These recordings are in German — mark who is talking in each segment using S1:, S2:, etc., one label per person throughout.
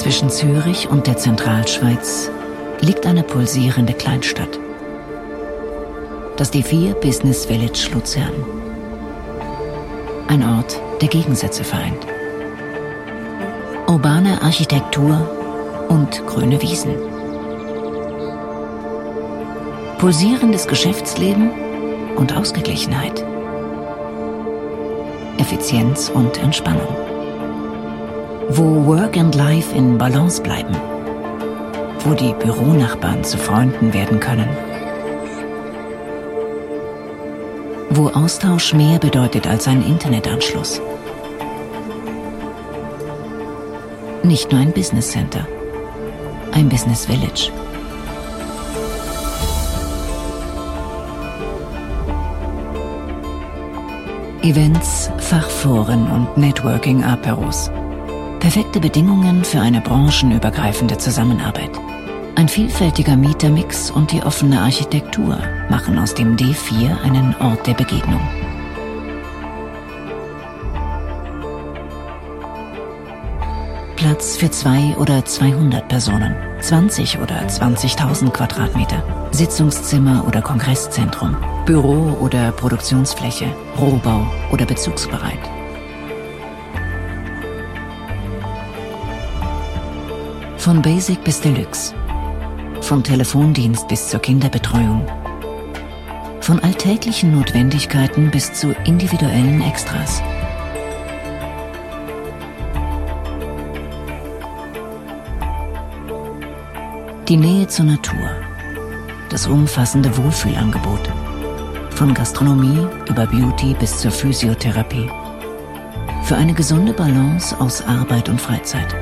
S1: Zwischen Zürich und der Zentralschweiz liegt eine pulsierende Kleinstadt. Das D4 Business Village Luzern. Ein Ort, der Gegensätze vereint. Urbane Architektur und grüne Wiesen. Pulsierendes Geschäftsleben und Ausgeglichenheit. Effizienz und Entspannung. Wo Work and Life in Balance bleiben. Wo die Büronachbarn zu Freunden werden können. Wo Austausch mehr bedeutet als ein Internetanschluss. Nicht nur ein Business Center, ein Business Village. Events, Fachforen und Networking-Aperos. Perfekte Bedingungen für eine branchenübergreifende Zusammenarbeit. Ein vielfältiger Mietermix und die offene Architektur machen aus dem D4 einen Ort der Begegnung. Platz für 200 oder 200 Personen, 20 oder 20.000 Quadratmeter, Sitzungszimmer oder Kongresszentrum, Büro oder Produktionsfläche, Rohbau oder bezugsbereit. Von Basic bis Deluxe, vom Telefondienst bis zur Kinderbetreuung, von alltäglichen Notwendigkeiten bis zu individuellen Extras. Die Nähe zur Natur, das umfassende Wohlfühlangebot, von Gastronomie über Beauty bis zur Physiotherapie, für eine gesunde Balance aus Arbeit und Freizeit.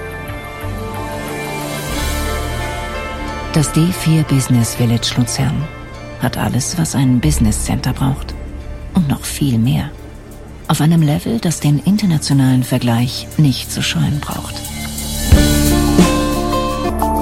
S1: Das D4 Business Village Luzern hat alles, was ein Business Center braucht und noch viel mehr. Auf einem Level, das den internationalen Vergleich nicht zu scheuen braucht.